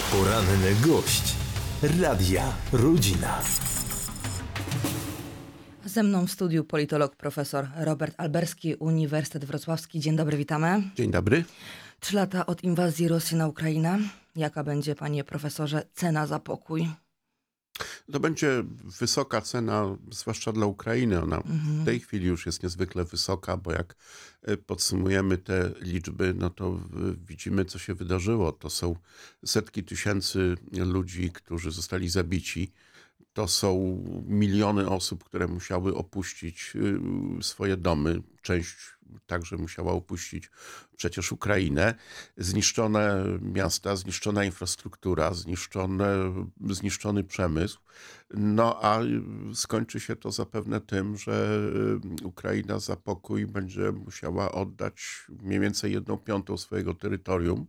Poranny gość Radia Rodzina. Ze mną w studiu politolog profesor Robert Alberski, Uniwersytet Wrocławski. Dzień dobry, witamy. Dzień dobry. 3 lata od inwazji Rosji na Ukrainę. Jaka będzie, panie profesorze, cena za pokój? To będzie wysoka cena, zwłaszcza dla Ukrainy. Ona w tej chwili już jest niezwykle wysoka, bo jak podsumujemy te liczby, no to widzimy, co się wydarzyło. To są setki tysięcy ludzi, którzy zostali zabici. To są miliony osób, które musiały opuścić swoje domy. Część także musiała opuścić przecież Ukrainę. Zniszczone miasta, zniszczona infrastruktura, zniszczony przemysł. No a skończy się to zapewne tym, że Ukraina za pokój będzie musiała oddać mniej więcej 1/5 swojego terytorium.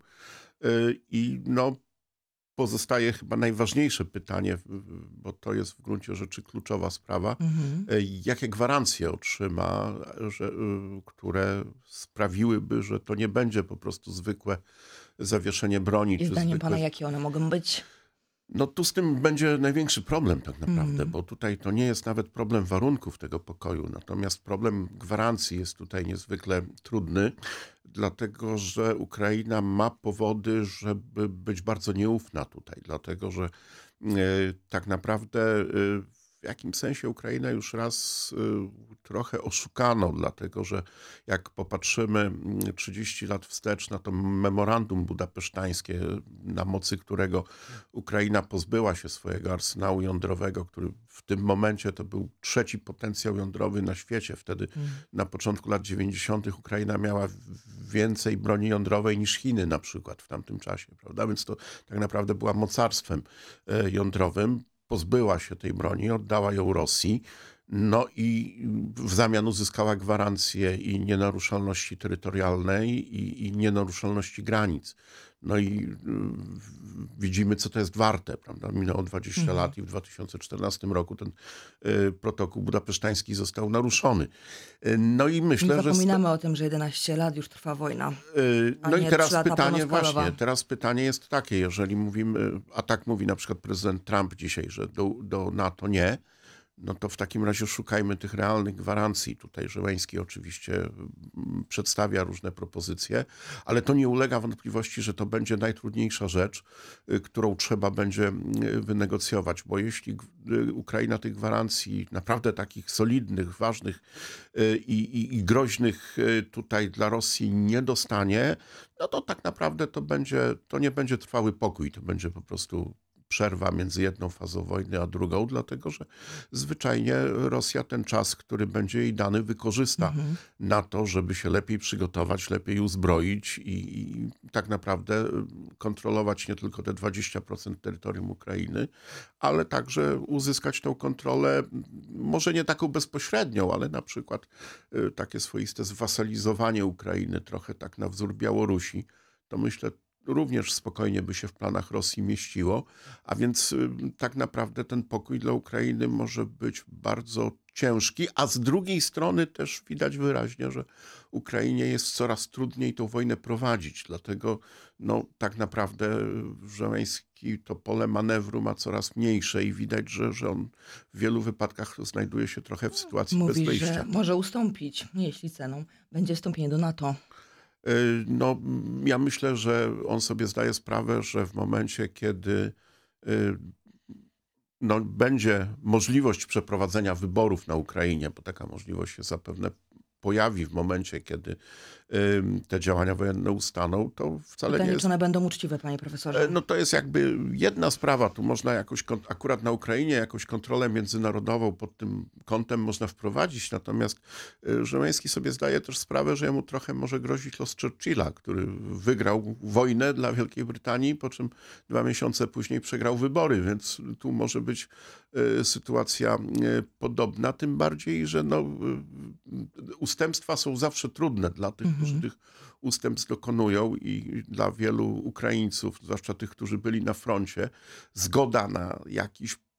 I no, pozostaje chyba najważniejsze pytanie, bo to jest w gruncie rzeczy kluczowa sprawa. Jakie gwarancje otrzyma, które sprawiłyby, że to nie będzie po prostu zwykłe zawieszenie broni. I zdaniem pana, jakie one mogą być? No tu z tym będzie największy problem tak naprawdę, bo tutaj to nie jest nawet problem warunków tego pokoju, natomiast problem gwarancji jest tutaj niezwykle trudny, dlatego że Ukraina ma powody, żeby być bardzo nieufna tutaj, dlatego że tak naprawdę w jakimś sensie Ukraina już raz trochę oszukano, dlatego że jak popatrzymy 30 lat wstecz na to memorandum budapesztańskie, na mocy którego Ukraina pozbyła się swojego arsenału jądrowego, który w tym momencie to był 3. potencjał jądrowy na świecie. Wtedy na początku lat 90. Ukraina miała więcej broni jądrowej niż Chiny na przykład w tamtym czasie, prawda? Więc to tak naprawdę była mocarstwem jądrowym. Pozbyła się tej broni, oddała ją Rosji, no i w zamian uzyskała gwarancję i nienaruszalności terytorialnej i nienaruszalności granic. No i widzimy, co to jest warte, prawda? Minęło 20 lat i w 2014 roku ten protokół budapesztański został naruszony. No i myślę, Nie zapominamy o tym, że 11 lat już trwa wojna. No i teraz pytanie jest takie, jeżeli mówimy, a tak mówi na przykład prezydent Trump dzisiaj, że do NATO nie, no to w takim razie szukajmy tych realnych gwarancji. Tutaj Zełenski oczywiście przedstawia różne propozycje, ale to nie ulega wątpliwości, że to będzie najtrudniejsza rzecz, którą trzeba będzie wynegocjować, bo jeśli Ukraina tych gwarancji naprawdę takich solidnych, ważnych i groźnych tutaj dla Rosji nie dostanie, no to tak naprawdę to nie będzie trwały pokój, to będzie po prostu przerwa między jedną fazą wojny a drugą, dlatego że zwyczajnie Rosja ten czas, który będzie jej dany, wykorzysta na to, żeby się lepiej przygotować, lepiej uzbroić i tak naprawdę kontrolować nie tylko te 20% terytorium Ukrainy, ale także uzyskać tą kontrolę, może nie taką bezpośrednią, ale na przykład takie swoiste zwasalizowanie Ukrainy, trochę tak na wzór Białorusi, to myślę, również spokojnie by się w planach Rosji mieściło, a więc tak naprawdę ten pokój dla Ukrainy może być bardzo ciężki, a z drugiej strony też widać wyraźnie, że Ukrainie jest coraz trudniej tą wojnę prowadzić, dlatego no, tak naprawdę Zełenski to pole manewru ma coraz mniejsze i widać, że on w wielu wypadkach znajduje się trochę w sytuacji bez wyjścia. Mówi, że może ustąpić, jeśli ceną będzie wstąpienie do NATO. No, ja myślę, że on sobie zdaje sprawę, że w momencie, kiedy no, będzie możliwość przeprowadzenia wyborów na Ukrainie, bo taka możliwość się zapewne pojawi w momencie, kiedy te działania wojenne ustaną, to wcale Pytanie, nie jest... czy one będą uczciwe, panie profesorze? No to jest jakby jedna sprawa. Tu można jakoś, akurat na Ukrainie, jakąś kontrolę międzynarodową pod tym kątem można wprowadzić. Natomiast Zełenski sobie zdaje też sprawę, że jemu trochę może grozić los Churchilla, który wygrał wojnę dla Wielkiej Brytanii, po czym 2 miesiące później przegrał wybory, więc tu może być sytuacja podobna. Tym bardziej, że no, ustępstwa są zawsze trudne dla tych, którzy tych ustępstw dokonują i dla wielu Ukraińców, zwłaszcza tych, którzy byli na froncie, zgoda na jakiś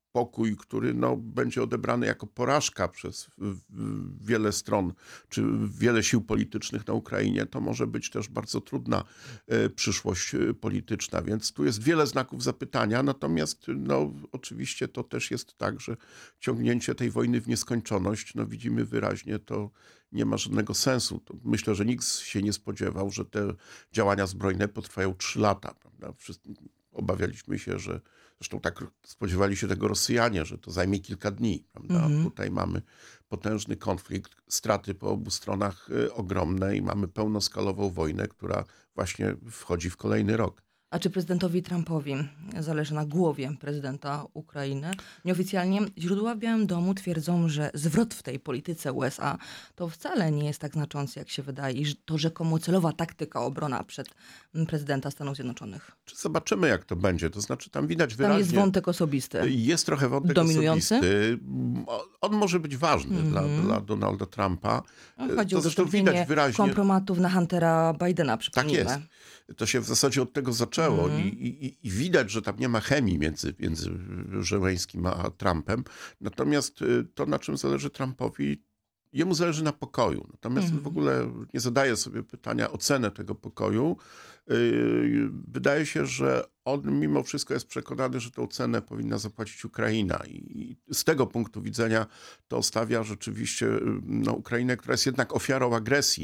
pokój, który będzie odebrany jako porażka przez wiele stron, czy wiele sił politycznych na Ukrainie, to może być też bardzo trudna przyszłość polityczna. Więc tu jest wiele znaków zapytania, natomiast oczywiście to też jest tak, że ciągnięcie tej wojny w nieskończoność, widzimy wyraźnie, to nie ma żadnego sensu. Myślę, że nikt się nie spodziewał, że te działania zbrojne potrwają 3 lata. Prawda? Obawialiśmy się, że zresztą tak spodziewali się tego Rosjanie, że to zajmie kilka dni. Prawda? Tutaj mamy potężny konflikt, straty po obu stronach ogromne i mamy pełnoskalową wojnę, która właśnie wchodzi w kolejny rok. A czy prezydentowi Trumpowi zależy na głowie prezydenta Ukrainy? Nieoficjalnie źródła w Białym Domu twierdzą, że zwrot w tej polityce USA to wcale nie jest tak znaczący, jak się wydaje, i to rzekomo celowa taktyka obrona przed prezydenta Stanów Zjednoczonych. Zobaczymy, jak to będzie. To znaczy, tam widać wyraźnie... Tam jest wątek osobisty. Jest trochę wątek dominujący? Osobisty. On może być ważny dla Donalda Trumpa. Chodzi o zresztą widać wyraźnie kompromatów na Huntera Bidena, przypomnijmy. Tak jest. To się w zasadzie od tego zaczęło i widać, że tam nie ma chemii między Zełenskим a Trumpem. Natomiast to, na czym zależy Trumpowi, jemu zależy na pokoju. Natomiast w ogóle nie zadaje sobie pytania o cenę tego pokoju. Wydaje się, że on mimo wszystko jest przekonany, że tę cenę powinna zapłacić Ukraina. I z tego punktu widzenia to stawia rzeczywiście Ukrainę, która jest jednak ofiarą agresji.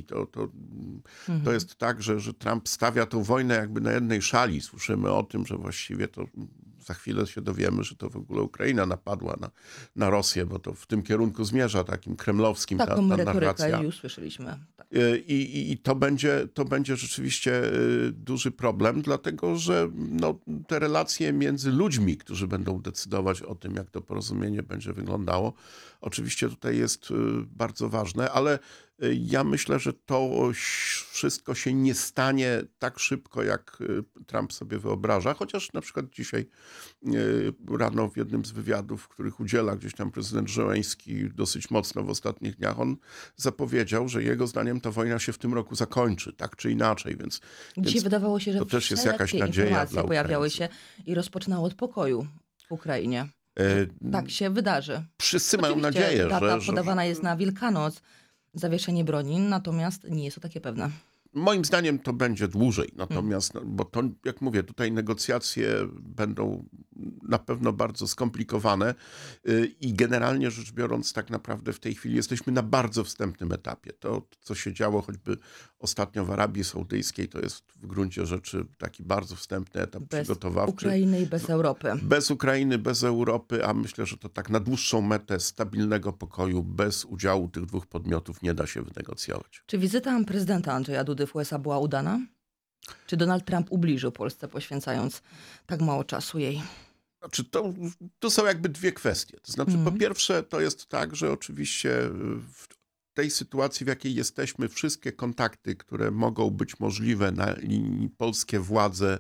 To jest tak, że Trump stawia tę wojnę jakby na jednej szali. Słyszymy o tym, że właściwie to za chwilę się dowiemy, że to w ogóle Ukraina napadła na Rosję, bo to w tym kierunku zmierza, takim kremlowskim ta narracja. Już słyszeliśmy. Tak. I to będzie rzeczywiście duży problem, dlatego że te relacje między ludźmi, którzy będą decydować o tym, jak to porozumienie będzie wyglądało, oczywiście tutaj jest bardzo ważne, ale ja myślę, że to wszystko się nie stanie tak szybko, jak Trump sobie wyobraża, chociaż na przykład dzisiaj rano w jednym z wywiadów, w których udziela gdzieś tam prezydent Zełenski dosyć mocno w ostatnich dniach, on zapowiedział, że jego zdaniem ta wojna się w tym roku zakończy, tak czy inaczej. Dzisiaj wydawało się, że to też jest jakaś nadzieja dla pojawiały się i rozpoczynało od pokoju w Ukrainie. Tak się wydarzy. Wszyscy mają nadzieję, data podawana jest na Wielkanoc, zawieszenie broni, natomiast nie jest to takie pewne. Moim zdaniem to będzie dłużej, natomiast, bo to, jak mówię, tutaj negocjacje będą na pewno bardzo skomplikowane i generalnie rzecz biorąc, tak naprawdę w tej chwili jesteśmy na bardzo wstępnym etapie. To, co się działo choćby ostatnio w Arabii Saudyjskiej, to jest w gruncie rzeczy taki bardzo wstępny etap przygotowawczy. Bez Ukrainy i bez Europy. Bez Ukrainy, bez Europy, a myślę, że to tak na dłuższą metę stabilnego pokoju bez udziału tych dwóch podmiotów nie da się wynegocjować. Czy wizyta prezydenta Andrzeja Dudy w USA była udana? Czy Donald Trump ubliżył Polsce, poświęcając tak mało czasu jej? Znaczy to są jakby dwie kwestie. To znaczy, po pierwsze, to jest tak, że oczywiście w tej sytuacji, w jakiej jesteśmy, wszystkie kontakty, które mogą być możliwe na linii polskie władze,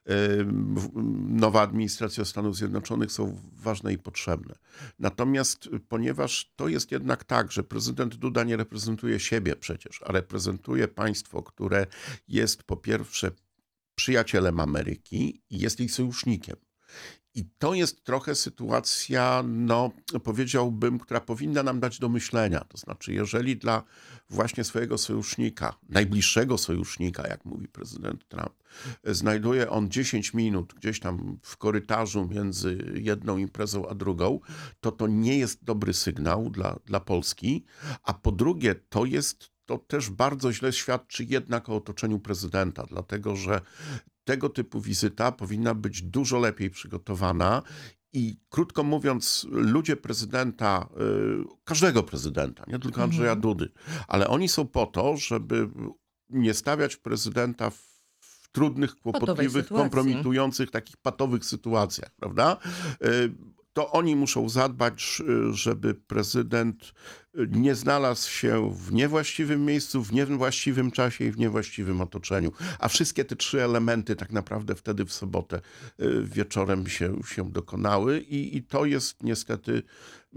nowa administracja Stanów Zjednoczonych są ważne i potrzebne. Natomiast ponieważ to jest jednak tak, że prezydent Duda nie reprezentuje siebie przecież, a reprezentuje państwo, które jest po pierwsze przyjacielem Ameryki i jest jej sojusznikiem. I to jest trochę sytuacja, powiedziałbym, która powinna nam dać do myślenia. To znaczy, jeżeli dla właśnie swojego sojusznika, najbliższego sojusznika, jak mówi prezydent Trump, znajduje on 10 minut gdzieś tam w korytarzu między jedną imprezą a drugą, to nie jest dobry sygnał dla Polski. A po drugie, to też bardzo źle świadczy jednak o otoczeniu prezydenta, dlatego że tego typu wizyta powinna być dużo lepiej przygotowana i krótko mówiąc, ludzie prezydenta, każdego prezydenta, nie tylko Andrzeja Dudy, ale oni są po to, żeby nie stawiać prezydenta w trudnych, kłopotliwych, kompromitujących, takich patowych sytuacjach, prawda? To oni muszą zadbać, żeby prezydent nie znalazł się w niewłaściwym miejscu, w niewłaściwym czasie i w niewłaściwym otoczeniu. A wszystkie te 3 elementy tak naprawdę wtedy w sobotę wieczorem się dokonały i to jest niestety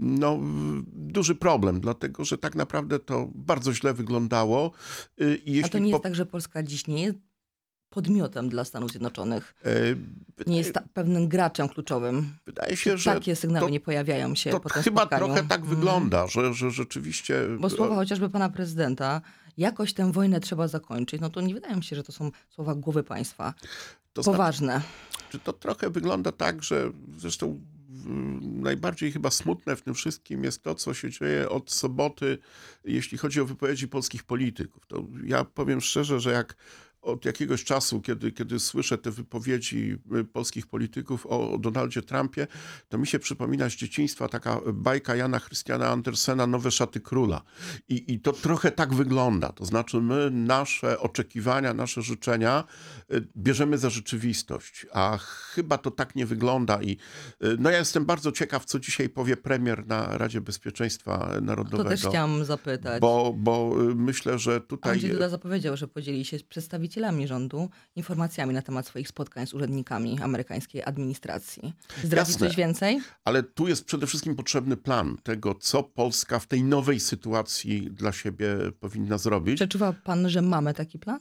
duży problem, dlatego że tak naprawdę to bardzo źle wyglądało. A to nie jest tak, że Polska dziś nie jest podmiotem dla Stanów Zjednoczonych? Nie jest pewnym graczem kluczowym? Wydaje się, że takie sygnały nie pojawiają się po tym chyba spotkaniu? Trochę tak wygląda, że rzeczywiście... Bo słowa chociażby pana prezydenta, jakoś tę wojnę trzeba zakończyć, no to nie wydaje mi się, że to są słowa głowy państwa. Poważne. Czy to trochę wygląda tak, że zresztą najbardziej chyba smutne w tym wszystkim jest to, co się dzieje od soboty, jeśli chodzi o wypowiedzi polskich polityków. To ja powiem szczerze, że jak od jakiegoś czasu, kiedy słyszę te wypowiedzi polskich polityków o Donaldzie Trumpie, to mi się przypomina z dzieciństwa taka bajka Jana Chrystiana Andersena Nowe szaty króla. I to trochę tak wygląda. To znaczy my nasze oczekiwania, nasze życzenia bierzemy za rzeczywistość. A chyba to tak nie wygląda. I no ja jestem bardzo ciekaw, co dzisiaj powie premier na Radzie Bezpieczeństwa Narodowego. To też chciałam zapytać. Bo myślę, że tutaj... Andrzej Duda zapowiedział, że podzieli się z przedstawicielami rządu informacjami na temat swoich spotkań z urzędnikami amerykańskiej administracji. Zdradzi coś więcej? Ale tu jest przede wszystkim potrzebny plan tego, co Polska w tej nowej sytuacji dla siebie powinna zrobić. Przeczuwa pan, że mamy taki plan?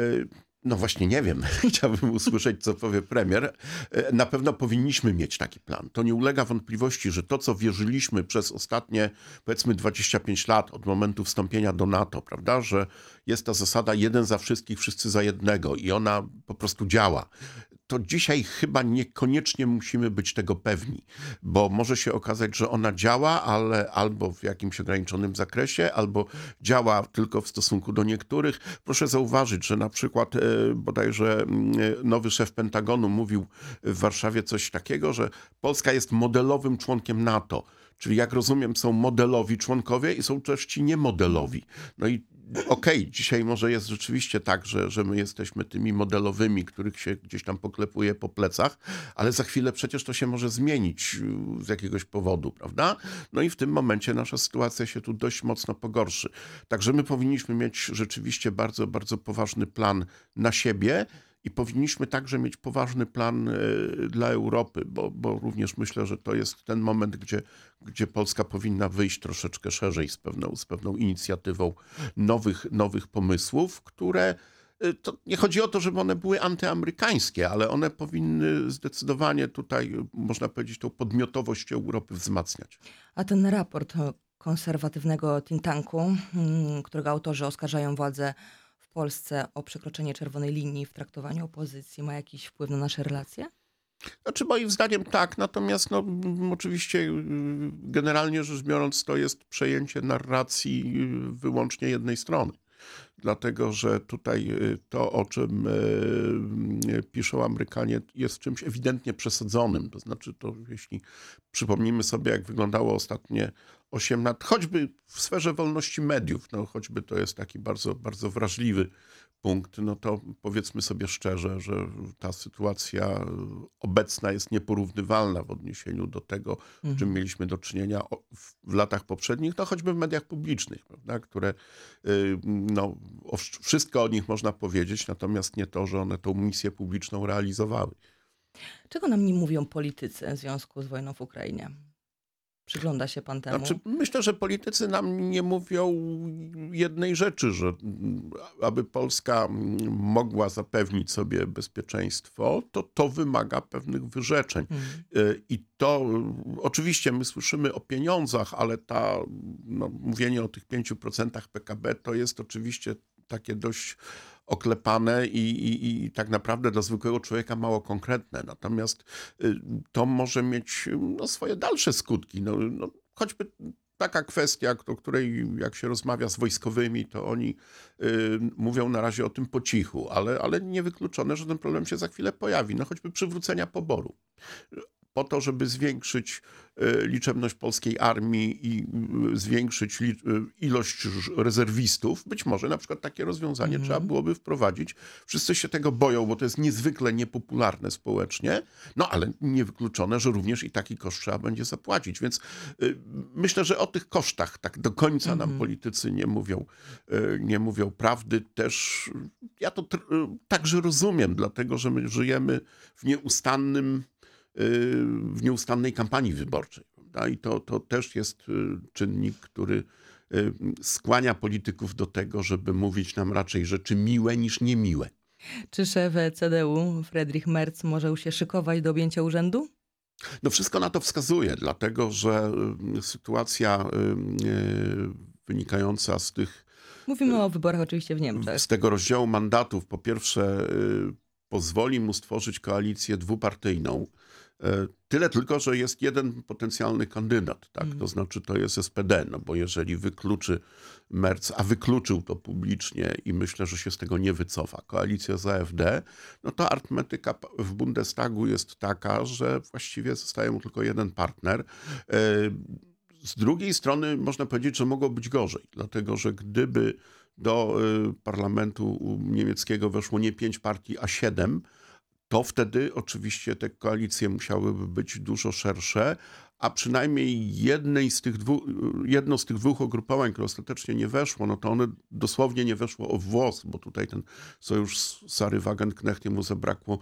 No właśnie nie wiem. Chciałbym usłyszeć, co powie premier. Na pewno powinniśmy mieć taki plan. To nie ulega wątpliwości, że to, co wierzyliśmy przez ostatnie, powiedzmy 25 lat od momentu wstąpienia do NATO, prawda, że jest ta zasada jeden za wszystkich, wszyscy za jednego i ona po prostu działa. To dzisiaj chyba niekoniecznie musimy być tego pewni, bo może się okazać, że ona działa, ale albo w jakimś ograniczonym zakresie, albo działa tylko w stosunku do niektórych. Proszę zauważyć, że na przykład bodajże nowy szef Pentagonu mówił w Warszawie coś takiego, że Polska jest modelowym członkiem NATO. Czyli jak rozumiem, są modelowi członkowie i są też ci niemodelowi. No i okej, dzisiaj może jest rzeczywiście tak, że my jesteśmy tymi modelowymi, których się gdzieś tam poklepuje po plecach, ale za chwilę przecież to się może zmienić z jakiegoś powodu, prawda? No i w tym momencie nasza sytuacja się tu dość mocno pogorszy. Także my powinniśmy mieć rzeczywiście bardzo, bardzo poważny plan na siebie i powinniśmy także mieć poważny plan dla Europy, bo również myślę, że to jest ten moment, gdzie Polska powinna wyjść troszeczkę szerzej z pewną inicjatywą nowych pomysłów, które to nie chodzi o to, żeby one były antyamerykańskie, ale one powinny zdecydowanie tutaj, można powiedzieć, tą podmiotowość Europy wzmacniać. A ten raport konserwatywnego think tanku, którego autorzy oskarżają władzę w Polsce o przekroczenie czerwonej linii w traktowaniu opozycji, ma jakiś wpływ na nasze relacje? Znaczy moim zdaniem tak, natomiast oczywiście generalnie rzecz biorąc to jest przejęcie narracji wyłącznie jednej strony. Dlatego, że tutaj to, o czym piszą Amerykanie, jest czymś ewidentnie przesadzonym. To znaczy, to jeśli przypomnimy sobie, jak wyglądało ostatnie 8 lat, choćby w sferze wolności mediów, choćby to jest taki bardzo, bardzo wrażliwy punkt, no to powiedzmy sobie szczerze, że ta sytuacja obecna jest nieporównywalna w odniesieniu do tego, z czym mieliśmy do czynienia w latach poprzednich, choćby w mediach publicznych, prawda, które wszystko o nich można powiedzieć, natomiast nie to, że one tą misję publiczną realizowały. Czego nam nie mówią politycy w związku z wojną w Ukrainie? Przygląda się pan temu? Znaczy, myślę, że politycy nam nie mówią jednej rzeczy, że aby Polska mogła zapewnić sobie bezpieczeństwo, to wymaga pewnych wyrzeczeń. I to oczywiście my słyszymy o pieniądzach, ale mówienie o tych 5% PKB to jest oczywiście takie dość oklepane i tak naprawdę dla zwykłego człowieka mało konkretne. Natomiast to może mieć swoje dalsze skutki. Choćby taka kwestia, o której jak się rozmawia z wojskowymi, to oni mówią na razie o tym po cichu, ale niewykluczone, że ten problem się za chwilę pojawi. Choćby przywrócenia poboru. Po to, żeby zwiększyć liczebność polskiej armii i zwiększyć ilość rezerwistów, być może na przykład takie rozwiązanie trzeba byłoby wprowadzić. Wszyscy się tego boją, bo to jest niezwykle niepopularne społecznie, ale niewykluczone, że również i taki koszt trzeba będzie zapłacić. Więc myślę, że o tych kosztach tak do końca nam politycy nie mówią prawdy. Też ja to także rozumiem, dlatego że my żyjemy w nieustannej kampanii wyborczej. Prawda? I to też jest czynnik, który skłania polityków do tego, żeby mówić nam raczej rzeczy miłe niż niemiłe. Czy szef CDU Friedrich Merz może już się szykować do objęcia urzędu? No wszystko na to wskazuje, dlatego że sytuacja wynikająca z tych... Mówimy o wyborach oczywiście w Niemczech. Z tego rozdziału mandatów, po pierwsze pozwoli mu stworzyć koalicję dwupartyjną. Tyle tylko, że jest jeden potencjalny kandydat, tak? To znaczy to jest SPD, no bo jeżeli wykluczy Merz, a wykluczył to publicznie i myślę, że się z tego nie wycofa, koalicja z AfD, no to arytmetyka w Bundestagu jest taka, że właściwie zostaje mu tylko jeden partner. Z drugiej strony można powiedzieć, że mogło być gorzej, dlatego że gdyby do parlamentu niemieckiego weszło nie 5 partii, a 7, to wtedy oczywiście te koalicje musiałyby być dużo szersze, a przynajmniej jedno z tych dwóch ugrupowań, które ostatecznie nie weszło, no to one dosłownie nie weszło o włos, bo tutaj ten sojusz z Sary Wagenknecht mu zabrakło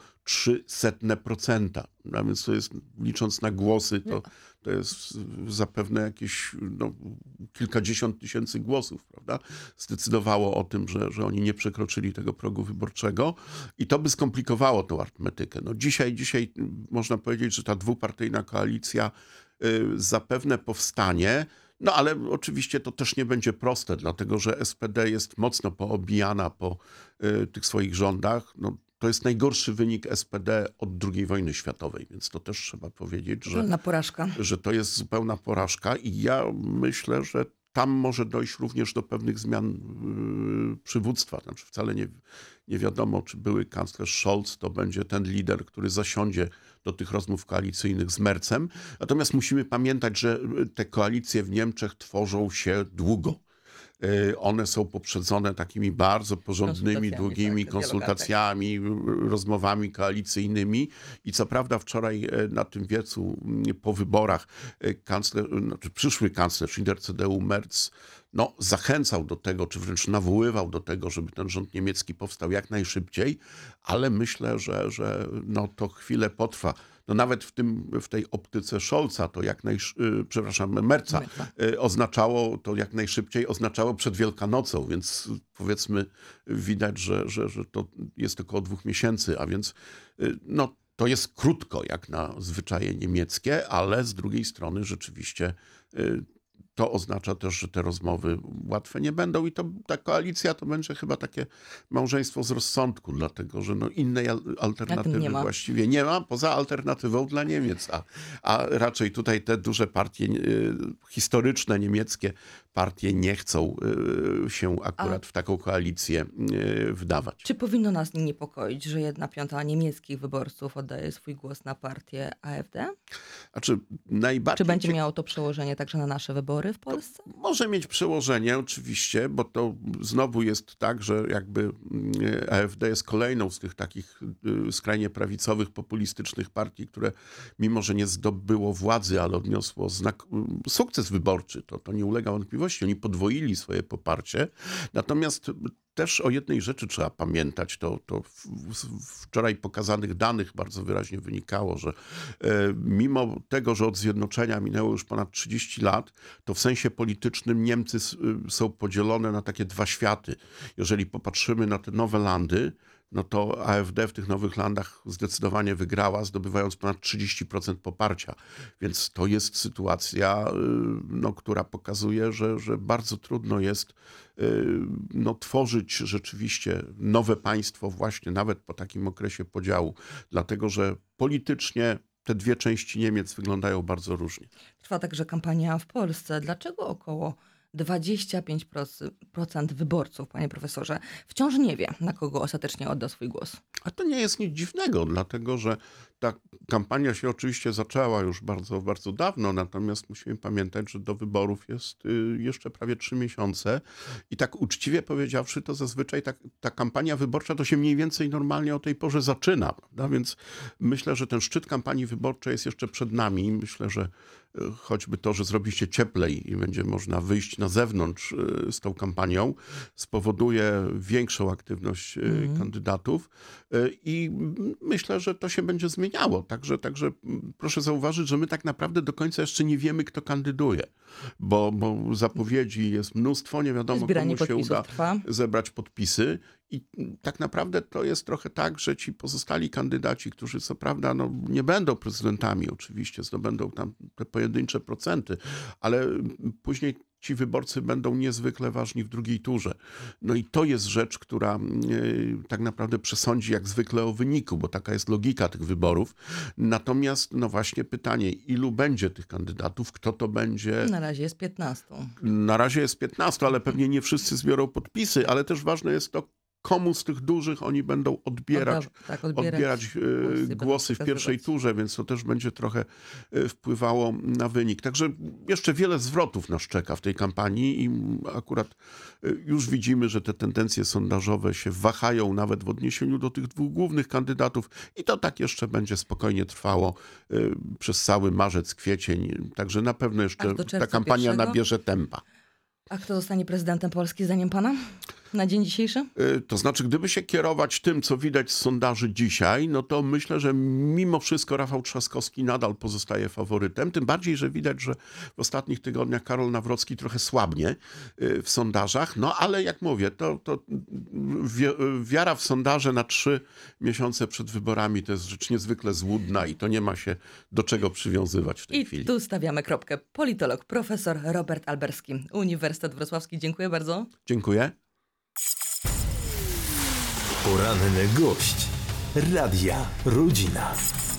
0,03%. A więc to jest, licząc na głosy, to jest zapewne jakieś kilkadziesiąt tysięcy głosów, prawda? Zdecydowało o tym, że oni nie przekroczyli tego progu wyborczego i to by skomplikowało tą arytmetykę. No dzisiaj można powiedzieć, że ta dwupartyjna koalicja zapewne powstanie, no ale oczywiście to też nie będzie proste, dlatego że SPD jest mocno poobijana po tych swoich rządach. No, to jest najgorszy wynik SPD od II wojny światowej, więc to też trzeba powiedzieć, że to jest zupełna porażka i ja myślę, że tam może dojść również do pewnych zmian przywództwa. Znaczy wcale nie wiadomo, czy były kanclerz Scholz to będzie ten lider, który zasiądzie do tych rozmów koalicyjnych z Merzem. Natomiast musimy pamiętać, że te koalicje w Niemczech tworzą się długo. One są poprzedzone takimi bardzo porządnymi, długimi konsultacjami, rozmowami koalicyjnymi i co prawda wczoraj na tym wiecu po wyborach przyszły kanclerz lider CDU Merz zachęcał do tego, czy wręcz nawoływał do tego, żeby ten rząd niemiecki powstał jak najszybciej, ale myślę, że to chwilę potrwa. No nawet w tej optyce Scholza to Merza oznaczało to jak najszybciej, oznaczało przed Wielkanocą, więc powiedzmy widać, że to jest około 2 miesięcy, a więc to jest krótko jak na zwyczaje niemieckie, ale z drugiej strony rzeczywiście to oznacza też, że te rozmowy łatwe nie będą i ta koalicja to będzie chyba takie małżeństwo z rozsądku, dlatego że innej alternatywy właściwie nie ma, poza alternatywą dla Niemiec, a raczej tutaj te duże partie historyczne niemieckie partie nie chcą się akurat w taką koalicję wdawać. Czy powinno nas niepokoić, że 1/5 niemieckich wyborców oddaje swój głos na partię AfD? Czy będzie miało to przełożenie także na nasze wybory w Polsce? To może mieć przełożenie oczywiście, bo to znowu jest tak, że jakby AfD jest kolejną z tych takich skrajnie prawicowych, populistycznych partii, które mimo, że nie zdobyło władzy, ale odniosło sukces wyborczy, to nie ulega wątpliwości. Oni podwoili swoje poparcie. Natomiast też o jednej rzeczy trzeba pamiętać. To z wczoraj pokazanych danych bardzo wyraźnie wynikało, że mimo tego, że od zjednoczenia minęło już ponad 30 lat, to w sensie politycznym Niemcy są podzielone na takie dwa światy. Jeżeli popatrzymy na te nowe landy, no to AfD w tych nowych landach zdecydowanie wygrała, zdobywając ponad 30% poparcia. Więc to jest sytuacja, która pokazuje, że bardzo trudno jest tworzyć rzeczywiście nowe państwo właśnie nawet po takim okresie podziału. Dlatego, że politycznie te dwie części Niemiec wyglądają bardzo różnie. Trwa także kampania w Polsce. Dlaczego około 25% wyborców, panie profesorze, wciąż nie wie, na kogo ostatecznie odda swój głos? A to nie jest nic dziwnego, dlatego że ta kampania się oczywiście zaczęła już bardzo, bardzo dawno, natomiast musimy pamiętać, że do wyborów jest jeszcze prawie 3 miesiące i tak uczciwie powiedziawszy, to zazwyczaj ta kampania wyborcza to się mniej więcej normalnie o tej porze zaczyna, prawda? Więc myślę, że ten szczyt kampanii wyborczej jest jeszcze przed nami. Myślę, że choćby to, że zrobi się cieplej i będzie można wyjść na zewnątrz z tą kampanią, spowoduje większą aktywność kandydatów i myślę, że to się będzie zmieniało. pozmieniało. Także proszę zauważyć, że my tak naprawdę do końca jeszcze nie wiemy, kto kandyduje, bo zapowiedzi jest mnóstwo, nie wiadomo, komu się uda zebrać podpisy. I tak naprawdę to jest trochę tak, że ci pozostali kandydaci, którzy co prawda nie będą prezydentami oczywiście, zdobędą tam te pojedyncze procenty, ale później ci wyborcy będą niezwykle ważni w drugiej turze. No i to jest rzecz, która tak naprawdę przesądzi jak zwykle o wyniku, bo taka jest logika tych wyborów. Natomiast właśnie pytanie, ilu będzie tych kandydatów, kto to będzie? Na razie jest 15. Na razie jest 15, ale pewnie nie wszyscy zbiorą podpisy, ale też ważne jest to, komu z tych dużych oni będą odbierać głosy w pierwszej turze, więc to też będzie trochę wpływało na wynik. Także jeszcze wiele zwrotów nas czeka w tej kampanii i akurat już widzimy, że te tendencje sondażowe się wahają nawet w odniesieniu do tych dwóch głównych kandydatów i to tak jeszcze będzie spokojnie trwało przez cały marzec, kwiecień. Także na pewno jeszcze ta kampania nabierze tempa. A kto zostanie prezydentem Polski zdaniem pana na dzień dzisiejszy? To znaczy, gdyby się kierować tym, co widać z sondaży dzisiaj, no to myślę, że mimo wszystko Rafał Trzaskowski nadal pozostaje faworytem. Tym bardziej, że widać, że w ostatnich tygodniach Karol Nawrocki trochę słabnie w sondażach. No ale jak mówię, to wiara w sondaże na 3 miesiące przed wyborami to jest rzecz niezwykle złudna i to nie ma się do czego przywiązywać w tej chwili. I tu stawiamy kropkę. Politolog, profesor Robert Alberski, Uniwersytet Wrocławski. Dziękuję bardzo. Dziękuję. Poranny gość Radia Rodzina.